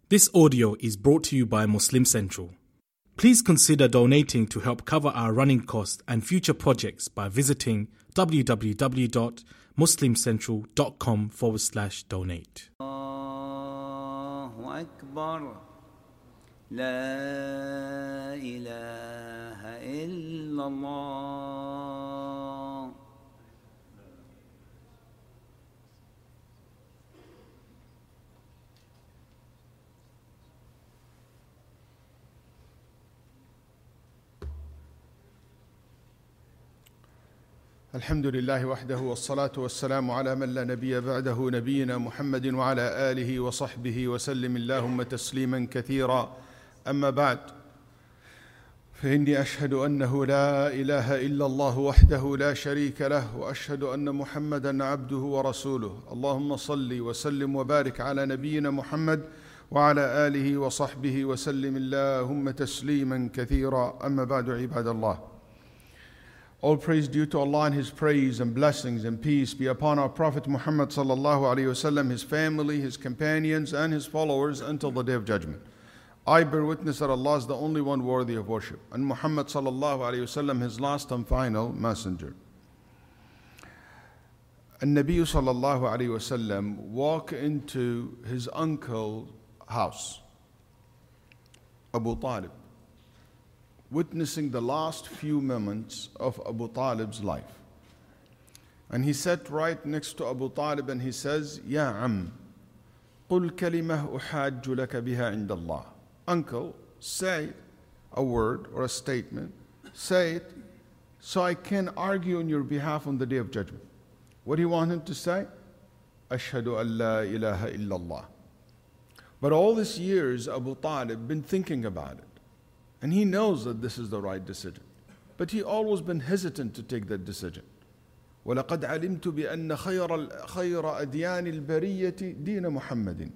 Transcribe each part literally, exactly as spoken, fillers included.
This audio is brought to you by Muslim Central. Please consider donating to help cover our running costs and future projects by visiting www.muslimcentral.com forward slash donate. Allahu Akbar. La ilaha illallah. الحمد لله وحده والصلاة والسلام على من لا نبي بعده نبينا محمد وعلى آله وصحبه وسلم اللهم تسليما كثيرا. أما بعد، فإني أشهد أنه لا إله إلا الله وحده لا شريك له، وأشهد أن محمدا عبده ورسوله. اللهم صل وسلم وبارك على نبينا محمد وعلى آله وصحبه وسلم اللهم تسليما كثيرا. أما بعد، عباد الله. All praise due to Allah and His praise and blessings and peace be upon our Prophet Muhammad sallallahu alaihi wasallam, his family, his companions, and his followers until the day of judgment. I bear witness that Allah is the only one worthy of worship, and Muhammad sallallahu alaihi wasallam, his last and final messenger. And Nabi sallallahu alaihi wasallam walked into his uncle's house, Abu Talib, witnessing the last few moments of Abu Talib's life. And he sat right next to Abu Talib and he says, Ya Am, قل كلمة أحاج لك بها عند الله. Uncle, say a word or a statement, say it so I can argue on your behalf on the day of judgment. What do you want him to say? Ashhadu an la ilaha illallah. But all these years Abu Talib been thinking about it. And he knows that this is the right decision. But he always been hesitant to take that decision. وَلَقَدْ عَلِمْتُ بِأَنَّ خَيْرَ خَيْرَ أَدْيَانِ الْبَرِيَّةِ دِينَ مُحَمَّدٍ.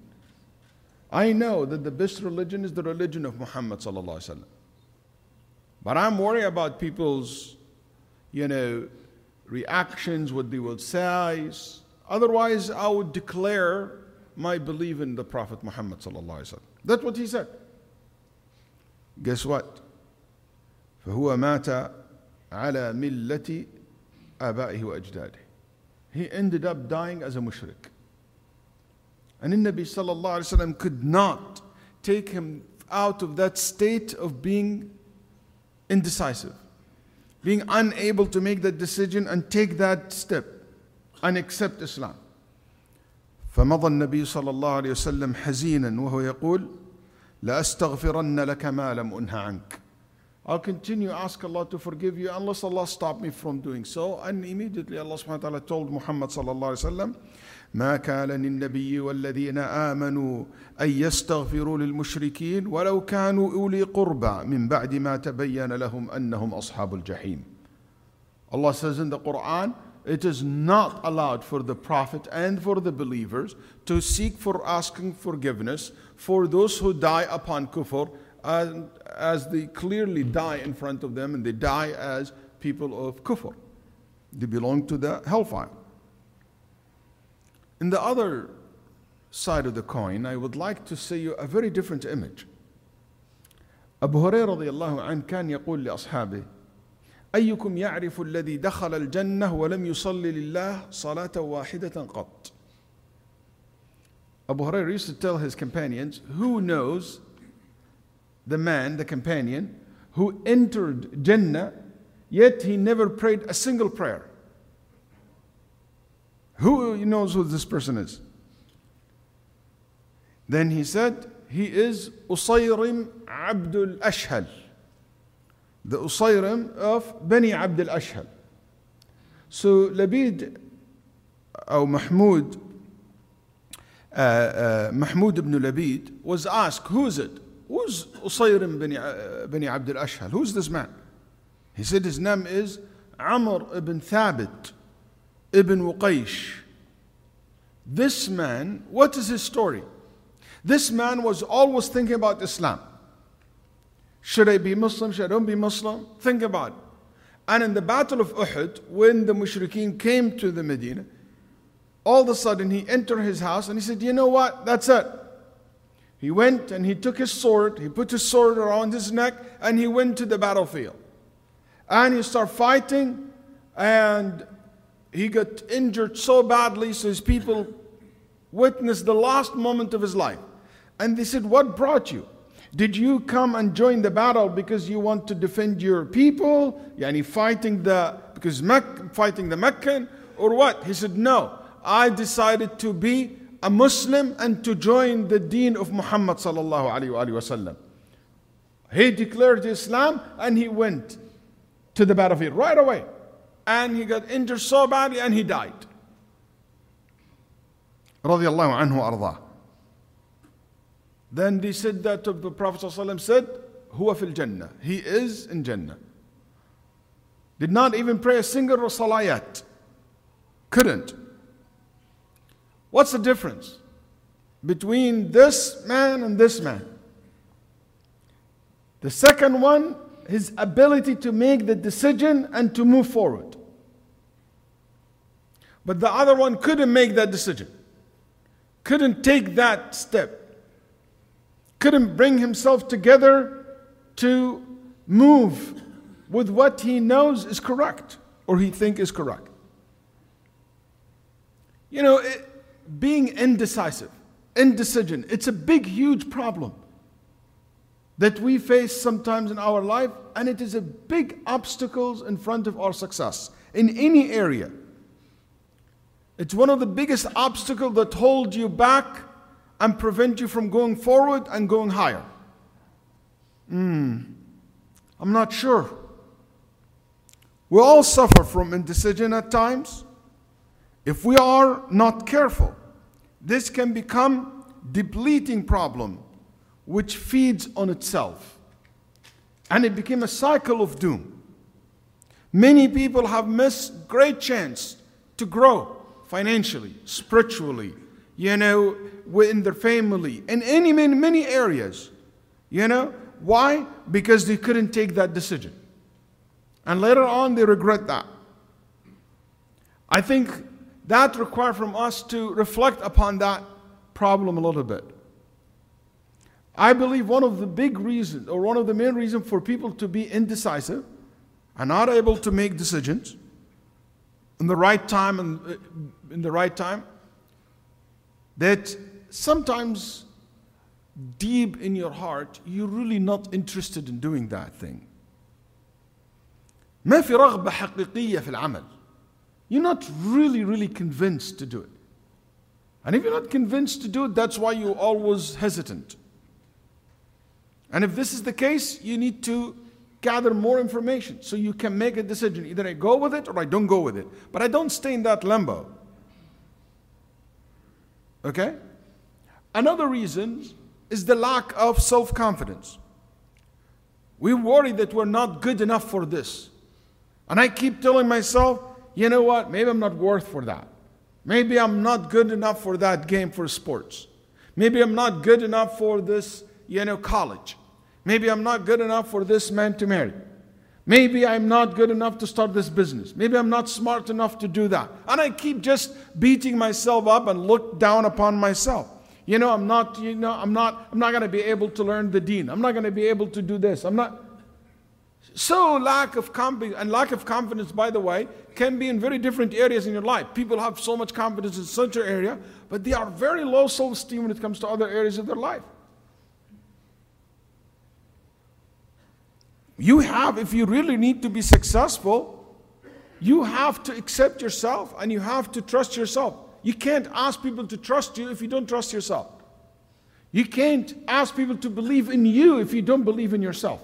I know that the best religion is the religion of Muhammad sallallahu alaihi wasallam. But I'm worried about people's, you know, reactions, what they will say. Otherwise, I would declare my belief in the Prophet Muhammad sallallahu alaihi wasallam. That's what he said. Guess what? فهو مات على ملة آبائه وأجداده. He ended up dying as a mushrik. And the Nabi sallallahu alaihi wasallam could not take him out of that state of being indecisive, being unable to make that decision and take that step and accept Islam. فمضى النبي صلى الله عليه وسلم حزينا وهو يقول لأستغفرن لك ما لم أنه عنك. I'll continue to ask Allah to forgive you unless Allah stop me from doing so. And immediately Allah subhanahu wa ta'ala told Muhammad sallallahu alayhi wa sallam, ما كان للنبي والذين آمنوا أن يستغفروا للمشركين ولو كانوا أولي قربى من بعد ما تبين لهم أنهم أصحاب الجحيم. Allah says in the Quran, it is not allowed for the Prophet and for the believers to seek for asking forgiveness for those who die upon kufr, and as they clearly die in front of them and they die as people of kufr. They belong to the hellfire. In the other side of the coin, I would like to show you a very different image. Abu Hurairah radiyallahu anhu كان يقول لأصحابه أيكم يعرف الذي دخل الجنة ولم يصلي لله صلاة واحدة قط. Abu Hurairah used to tell his companions, who knows the man, the companion, who entered Jannah, yet he never prayed a single prayer? Who knows who this person is? Then he said, he is Usayrim Abdul Ashhal, the Usayrim of Bani Abdul Ashhal. So Labid or Mahmud, uh, uh, Mahmud ibn Labid was asked, who is it? Who's Usayrim Bani, uh, Bani Abdul Ashhal? Who's this man? He said his name is Amr ibn Thabit ibn Uqaysh. This man, what is his story? This man was always thinking about Islam. Should I be Muslim? Should I don't be Muslim? Think about it. And in the battle of Uhud, when the mushrikeen came to the Medina, all of a sudden he entered his house and he said, you know what? That's it. He went and he took his sword, he put his sword around his neck, and he went to the battlefield. And he started fighting, and he got injured so badly, so his people witnessed the last moment of his life. And they said, what brought you? Did you come and join the battle because you want to defend your people? Yani fighting the, because Mek, fighting the Meccan, or what? He said, no, I decided to be a Muslim and to join the deen of Muhammad sallallahu alayhi wa sallam. He declared Islam and he went to the battlefield right away. And he got injured so badly and he died. Radiallahu anhu arda. Then they said that the Prophet ﷺ said, Huwa fil Jannah. He is in Jannah. Did not even pray a single salayat. Couldn't. What's the difference between this man and this man? The second one, his ability to make the decision and to move forward. But the other one couldn't make that decision. Couldn't take that step. Couldn't bring himself together to move with what he knows is correct or he thinks is correct. You know, it, being indecisive, indecision, it's a big, huge problem that we face sometimes in our life, and it is a big obstacle in front of our success in any area. It's one of the biggest obstacles that hold you back and prevent you from going forward and going higher. Hmm, I'm not sure. We all suffer from indecision at times. If we are not careful, this can become a depleting problem which feeds on itself. And it became a cycle of doom. Many people have missed great chance to grow financially, spiritually, you know, within their family, in any, many, many areas. You know, why? Because they couldn't take that decision. And later on, they regret that. I think that requires from us to reflect upon that problem a little bit. I believe one of the big reasons, or one of the main reasons for people to be indecisive and not able to make decisions in the right time and in the right time, that sometimes deep in your heart, you're really not interested in doing that thing. ما في رغبة حقيقية في العمل. You're not really, really convinced to do it. And if you're not convinced to do it, that's why you're always hesitant. And if this is the case, you need to gather more information so you can make a decision. Either I go with it or I don't go with it. But I don't stay in that limbo. Okay? Another reason is the lack of self-confidence. We worry that we're not good enough for this. And I keep telling myself, you know what, maybe I'm not worth for that. Maybe I'm not good enough for that game for sports. Maybe I'm not good enough for this, you know, college. Maybe I'm not good enough for this man to marry. Maybe I'm not good enough to start this business. Maybe I'm not smart enough to do that. And I keep just beating myself up and look down upon myself. You know, I'm not, you know, I'm not, I'm not going to be able to learn the deen. I'm not going to be able to do this. I'm not. So lack of confidence, and lack of confidence, by the way, can be in very different areas in your life. People have so much confidence in such an area, but they are very low self-esteem when it comes to other areas of their life. You have, if you really need to be successful, you have to accept yourself and you have to trust yourself. You can't ask people to trust you if you don't trust yourself. You can't ask people to believe in you if you don't believe in yourself.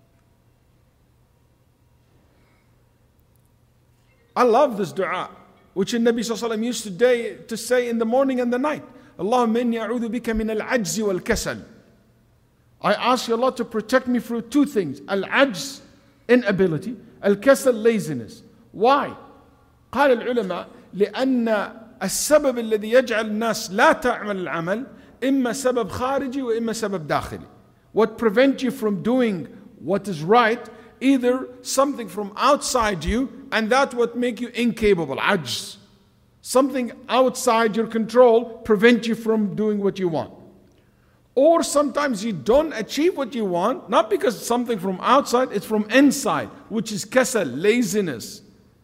I love this dua, which the Nabi sallallahu alaihi wasallam used to, day, to say in the morning and the night. Allahumma inni a'udhu bika min al-ajzi wal-kasal. I ask you, Allah, to protect me from two things. Al-ajz, inability. Al-kasal, laziness. Why? قال العلماء لأن السبب الذي يجعل الناس لا تعمل العمل إما سبب خارجي وإما سبب داخلي. What prevents you from doing what is right, either something from outside you, and that what make you incapable, ajz. Something outside your control prevent you from doing what you want. Or sometimes you don't achieve what you want, not because it's something from outside, it's from inside, which is kasal, laziness.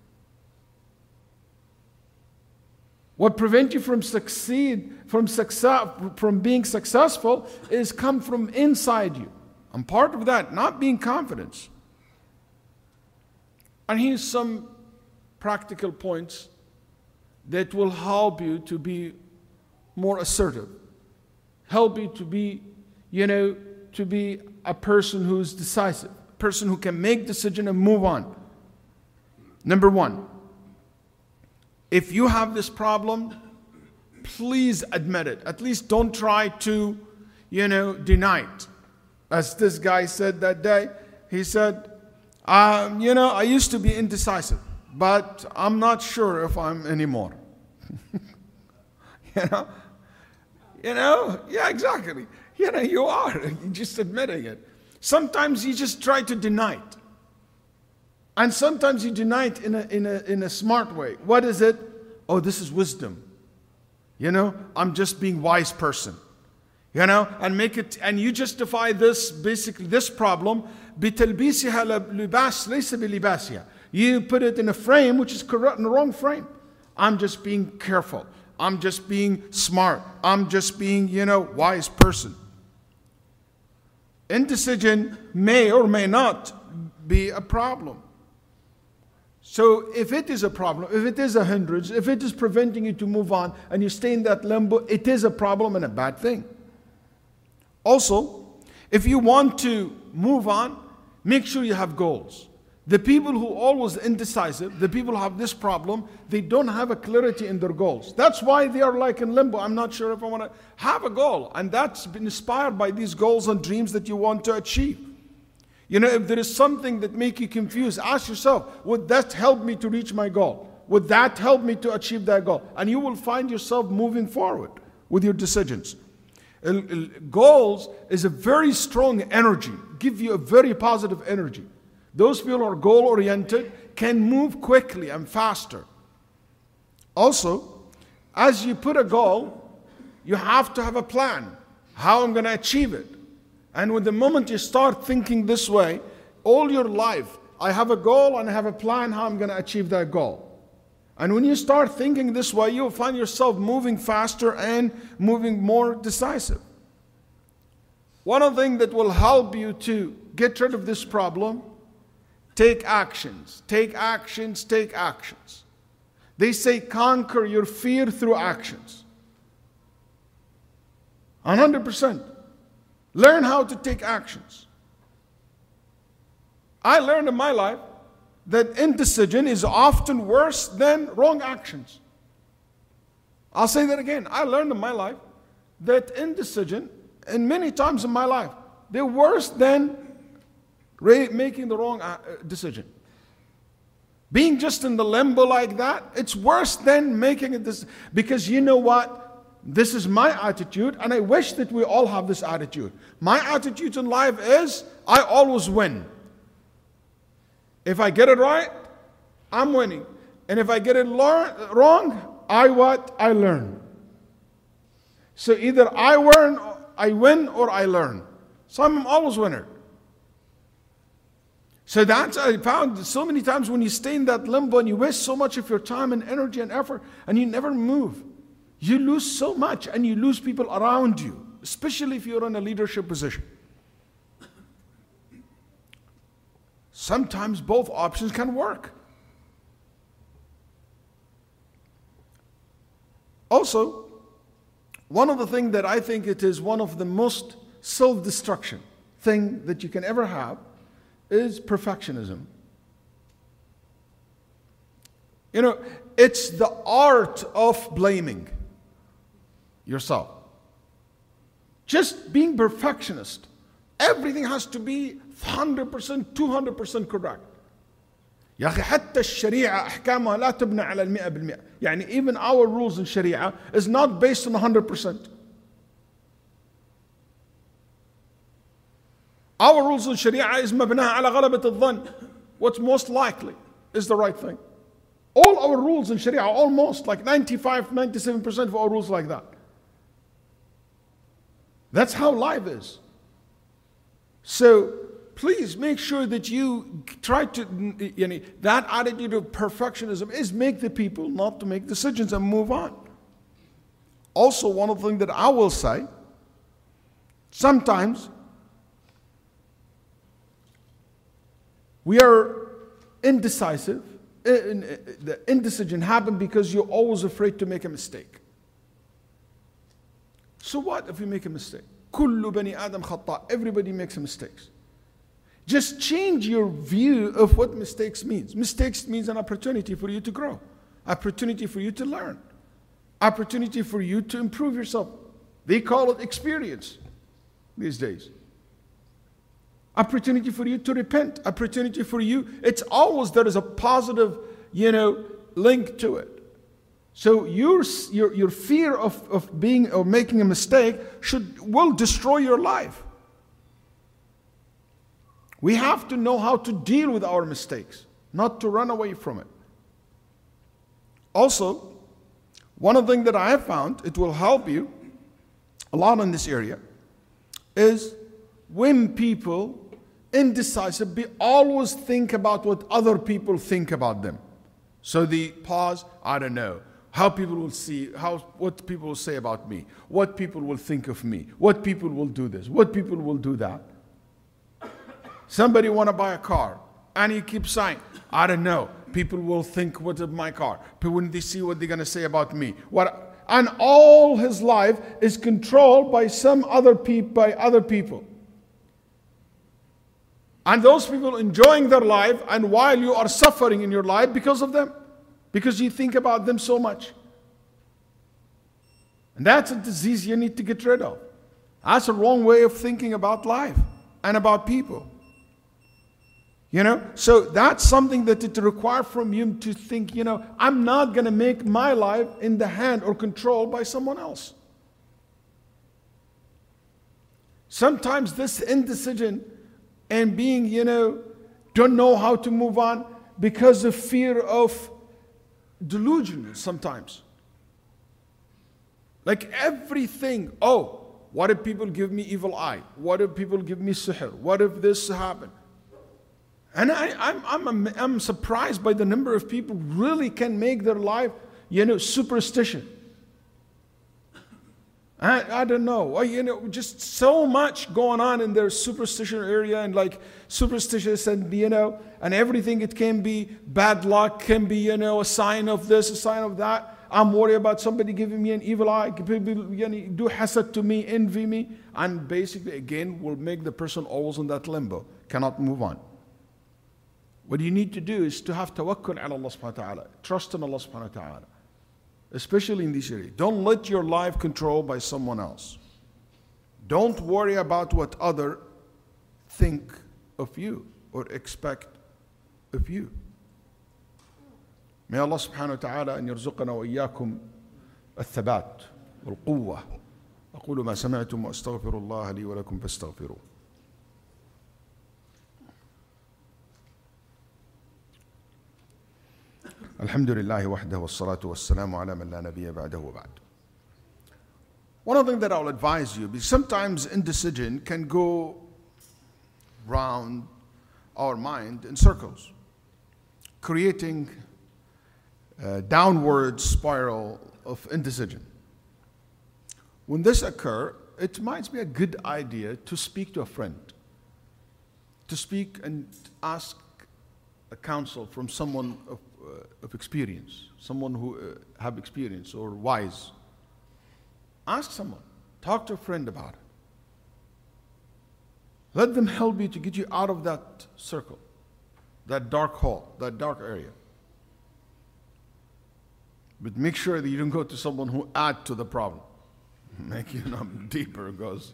What prevents you from succeed, from success, from being successful is come from inside you. And part of that, not being confident. And here's some practical points that will help you to be more assertive. Help you to be, you know, to be a person who's decisive, a person who can make decision and move on. Number one, if you have this problem, please admit it. At least don't try to, you know, deny it. As this guy said that day, he said, um, you know, I used to be indecisive, but I'm not sure if I'm anymore. you know? You know, yeah, exactly. You know, you are. You're just admitting it. Sometimes you just try to deny it. And sometimes you deny it in a, in a, in a smart way. What is it? Oh, this is wisdom. You know, I'm just being wise person. You know, and make it, and you justify this, basically this problem, بِتَلْبِيسِهَا لِبَاسٍ لَيْسَ بِلِبَاسِهَا. You put it in a frame which is correct, in the wrong frame. I'm just being careful. I'm just being smart. I'm just being, you know, wise person. Indecision may or may not be a problem. So if it is a problem, if it is a hindrance, if it is preventing you to move on and you stay in that limbo, it is a problem and a bad thing. Also, if you want to move on, make sure you have goals. The people who are always indecisive, the people who have this problem, they don't have a clarity in their goals. That's why they are like in limbo. I'm not sure if I want to have a goal. And that's been inspired by these goals and dreams that you want to achieve. You know, if there is something that make you confused, ask yourself, would that help me to reach my goal? Would that help me to achieve that goal? And you will find yourself moving forward with your decisions. Goals is a very strong energy, give you a very positive energy. Those people who are goal-oriented can move quickly and faster. Also, as you put a goal, you have to have a plan. How I'm going to achieve it. And with the moment you start thinking this way, all your life, I have a goal and I have a plan how I'm going to achieve that goal. And when you start thinking this way, you'll find yourself moving faster and moving more decisive. One of the things that will help you to get rid of this problem, take actions, take actions, take actions. They say conquer your fear through actions. one hundred percent. Learn how to take actions. I learned in my life that indecision is often worse than wrong actions. I'll say that again. I learned in my life that indecision, and many times in my life, they're worse than making the wrong decision. Being just in the limbo like that, it's worse than making it this. Because you know what? This is my attitude, and I wish that we all have this attitude. My attitude in life is, I always win. If I get it right, I'm winning. And if I get it wrong, I what? I learn. So either I win, I win, or I learn. So I'm always winner. So that's, I found so many times when you stay in that limbo and you waste so much of your time and energy and effort and you never move, you lose so much and you lose people around you, especially if you're in a leadership position. Sometimes both options can work. Also, one of the things that I think it is one of the most self-destruction thing that you can ever have is perfectionism. You know, it's the art of blaming yourself. Just being perfectionist. Everything has to be one hundred percent, two hundred percent correct. يا أخي حتى الشريعة أحكامها لا تبنى على المئة بالمئة. يعني even our rules in Sharia is not based on one hundred percent. Our rules in Sharia is مبناها على غلبة الظن. What's most likely is the right thing. All our rules in Sharia, almost like ninety-five, ninety-seven percent of our rules like that. That's how life is. So please make sure that you try to, you know, that attitude of perfectionism is make the people not to make decisions and move on. Also, one of the things that I will say, sometimes we are indecisive. The indecision happens because you're always afraid to make a mistake. So what if you make a mistake? كل بني آدم خطاء. Everybody makes mistakes. Just change your view of what mistakes means. Mistakes means an opportunity for you to grow, opportunity for you to learn, opportunity for you to improve yourself. They call it experience these days. Opportunity for you to repent, opportunity for you. It's always there is a positive, you know, link to it. So your your your fear of, of being or making a mistake should will destroy your life. We have to know how to deal with our mistakes, not to run away from it. Also, one of the things that I have found, it will help you a lot in this area, is when people indecisive, be always think about what other people think about them. So they pause, I don't know, how people will see, how what people will say about me, what people will think of me, what people will do this, what people will do that. Somebody want to buy a car, and he keeps saying, I don't know, people will think what of my car, but when they see what they're going to say about me, what, and all his life is controlled by some other people, by other people. And those people enjoying their life, and while you are suffering in your life because of them, because you think about them so much. And that's a disease you need to get rid of. That's a wrong way of thinking about life and about people. You know, so that's something that it requires from you to think, you know, I'm not going to make my life in the hand or controlled by someone else. Sometimes this indecision and being, you know, don't know how to move on because of fear of delusion sometimes. Like everything, oh, what if people give me evil eye? What if people give me sihr? What if this happened? And I, I'm, I'm, I'm surprised by the number of people really can make their life, you know, superstition. I, I don't know. Well, you know, just so much going on in their superstition area, and like superstitious, and you know, and everything. It can be bad luck, can be, you know, a sign of this, a sign of that. I'm worried about somebody giving me an evil eye, people, you know, do hasad to me, envy me, and basically again will make the person always in that limbo, cannot move on. What you need to do is to have tawakkul ala Allah subhanahu wa ta'ala, trust in Allah subhanahu wa ta'ala. Especially in this area. Don't let your life controlled by someone else. Don't worry about what others think of you or expect of you. May Allah subhanahu wa ta'ala أن يرزقنا وإياكم الثبات والقوة. أقول ما سمعتم وأستغفر الله لي ولكم فاستغفروه. الحمد لله وحده والصلاة والسلام على من لا نبي بعده وبعد. One of the things that I'll advise you, because sometimes indecision can go round our mind in circles, creating a downward spiral of indecision. When this occurs, it might be a good idea to speak to a friend, to speak and ask a counsel from someone of Uh, of experience, someone who uh, have experience or wise. Ask someone, talk to a friend about it. Let them help you to get you out of that circle, that dark hole, that dark area. But make sure that you don't go to someone who add to the problem, make you know, deeper goes.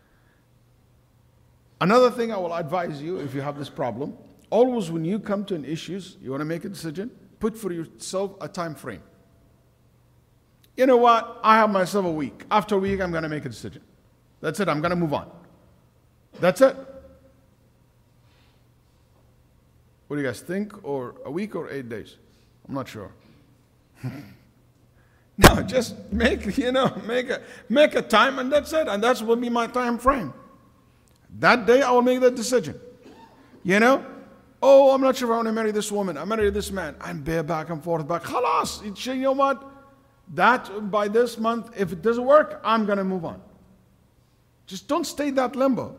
Another thing I will advise you, if you have this problem, always when you come to an issues, you want to make a decision, put for yourself a time frame. You know what? I have myself a week. After a week, I'm going to make a decision. That's it. I'm going to move on. That's it. What do you guys think? Or a week or eight days? I'm not sure. No, just make, you know, make a, make a time and that's it. And that will be my time frame. That day I will make that decision. You know? Oh, I'm not sure if I want to marry this woman. I marry this man. I'm bare back and forth back. Khalas. You know what? That by this month, if it doesn't work, I'm going to move on. Just don't stay that limbo.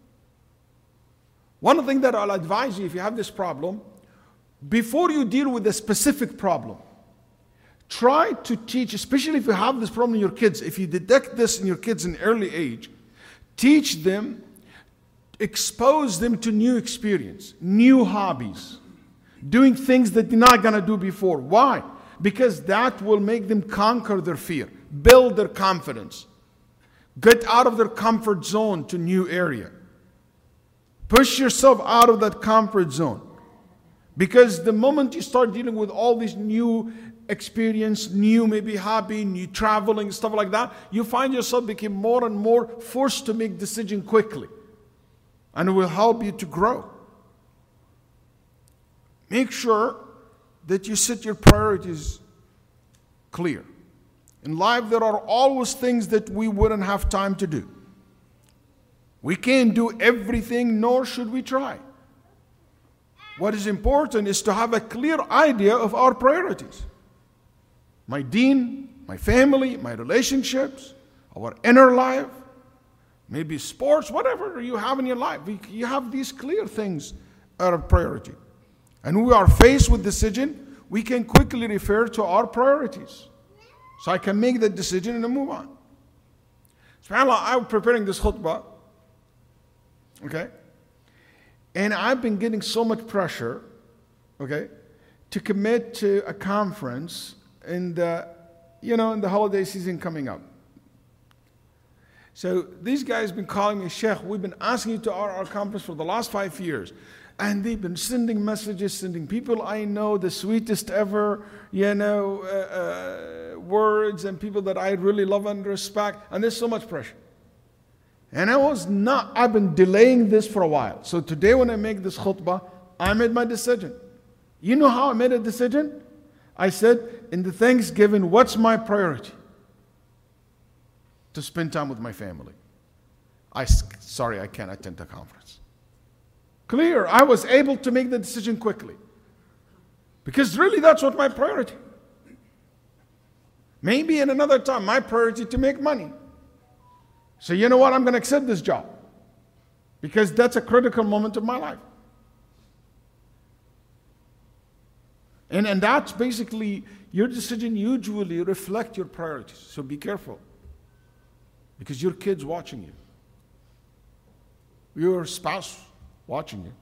One thing that I'll advise you if you have this problem, before you deal with a specific problem, try to teach, especially if you have this problem in your kids, if you detect this in your kids in early age, teach them, expose them to new experience, new hobbies, doing things that they're not going to do before. Why? Because that will make them conquer their fear, build their confidence, get out of their comfort zone to new area. Push yourself out of that comfort zone. Because the moment you start dealing with all these new experience, new maybe hobby, new traveling, stuff like that, you find yourself become more and more forced to make decision quickly. And it will help you to grow. Make sure that you set your priorities clear. In life, there are always things that we wouldn't have time to do. We can't do everything, nor should we try. What is important is to have a clear idea of our priorities. My deen, my family, my relationships, our inner life, maybe sports, whatever you have in your life. You have these clear things are a priority. And when we are faced with decision, we can quickly refer to our priorities. So I can make that decision and move on. SubhanAllah, I'm preparing this khutbah. Okay? And I've been getting so much pressure, okay, to commit to a conference in the, you know, in the holiday season coming up. So these guys have been calling me, Sheikh, we've been asking you to our, our conference for the last five years. And they've been sending messages, sending people I know, the sweetest ever, you know, uh, uh, words, and people that I really love and respect. And there's so much pressure. And I was not, I've been delaying this for a while. So today when I make this khutbah, I made my decision. You know how I made a decision? I said, in the Thanksgiving, what's my priority? To spend time with my family. I, sorry, I can't attend the conference. Clear. I was able to make the decision quickly. Because really that's what my priority. Maybe in another time, my priority to make money. So you know what? I'm going to accept this job. Because that's a critical moment of my life. And, and that's basically, your decision usually reflect your priorities. So be careful. Because your kid's watching you. Your spouse watching you.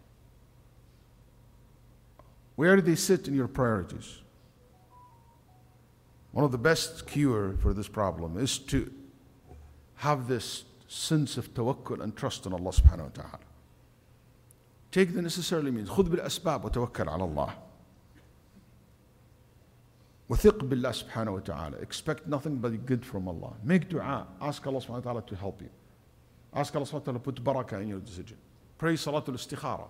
Where do they sit in your priorities? One of the best cure for this problem is to have this sense of tawakkul and trust in Allah subhanahu wa ta'ala. Take the necessary means. خذ بالأسباب وتوكل على الله. وثق بالله سبحانه وتعالى. Expect nothing but good from Allah. Make dua. Ask Allah subhanahu wa ta'ala to help you. Ask Allah subhanahu wa ta'ala to put barakah in your decision. Pray Salatul Istikhara.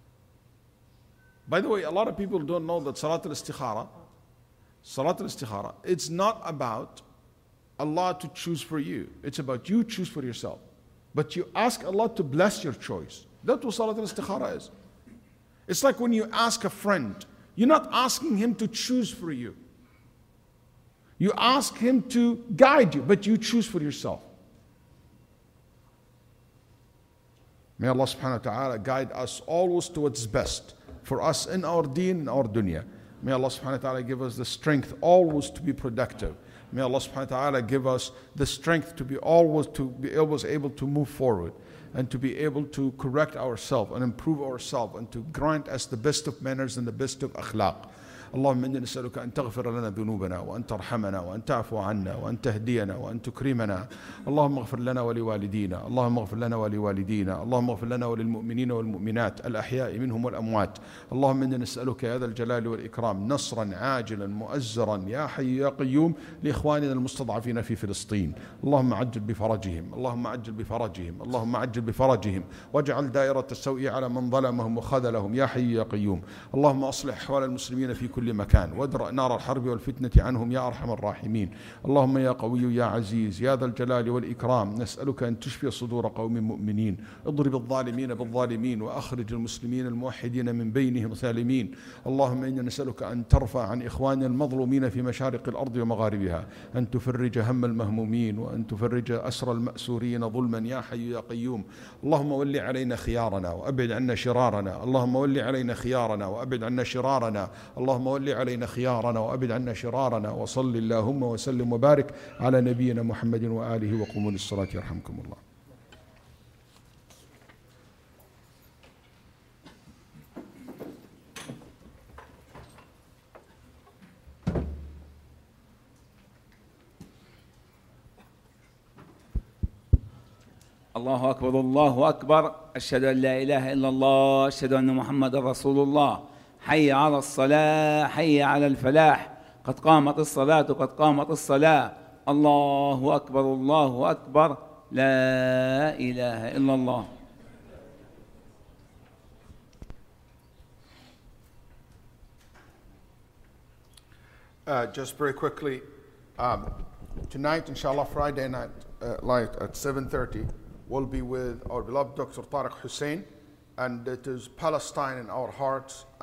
By the way, a lot of people don't know that Salatul Istikhara, Salatul Istikhara, it's not about Allah to choose for you. It's about you choose for yourself. But you ask Allah to bless your choice. That's what Salatul Istikhara is. It's like when you ask a friend, you're not asking him to choose for you. You ask him to guide you, but you choose for yourself. May Allah subhanahu wa ta'ala guide us always towards best for us in our deen and our dunya. May Allah subhanahu wa ta'ala give us the strength always to be productive. May Allah subhanahu wa ta'ala give us the strength to be always to be always able to move forward and to be able to correct ourselves and improve ourselves and to grant us the best of manners and the best of akhlaq. اللهم إنا نسألك أن تغفر لنا ذنوبنا وأن ترحمنا وأن تعفو عنا وأن تهدينا وأن تكرمنا. اللهم اغفر لنا ولوالدينا. اللهم اغفر لنا ولوالدينا. اللهم اغفر لنا وللمؤمنين والمؤمنات الأحياء منهم والأموات. اللهم إنا نسألك يا ذا الجلال والإكرام نصرا عاجلا مؤزرا يا حي يا قيوم لإخواننا المستضعفين في فلسطين. اللهم عجل بفرجهم. اللهم عجل بفرجهم. اللهم عجل بفرجهم واجعل دائرة السوء على من ظلمهم وخذلهم يا حي يا قيوم. اللهم أصلح أحوال المسلمين في كل كل مكان، وادرأ نار الحرب والفتنة عنهم يا أرحم الراحمين. اللهم يا قوي يا عزيز يا ذا الجلال والإكرام، نسألك أن تشفي صدور قوم مؤمنين، اضرب الظالمين بالظالمين وأخرج المسلمين الموحدين من بينهم سالمين. اللهم إنا نسألك أن ترفع عن إخواننا المظلومين في مشارق الأرض ومغاربها، أن تفرج هم المهمومين، وأن تفرج أسر المأسورين ظلما يا حي يا قيوم. اللهم ول علينا خيارنا وأبعد عنا شرارنا، اللهم ول علينا خيارنا وأبعد عنا شرارنا، اللهم ول علينا خيارنا وأبعد عنا شرارنا. وصل اللهم وسلم وبارك على نبينا محمد وآله، وقوموا للصلاة يرحمكم الله. الله أكبر الله أكبر، أشهد أن لا إله إلا الله، أشهد أن محمد رسول الله. حي على الصلاة، حي على الفلاح، قد قامت الصلاة قد قامت الصلاة. الله أكبر الله أكبر، لا إله إلا الله. Uh, just very quickly, um, tonight, inshallah, Friday night, uh, light at seven thirty, we'll be with our beloved Doctor Tariq Hussein, and it is Palestine in our hearts.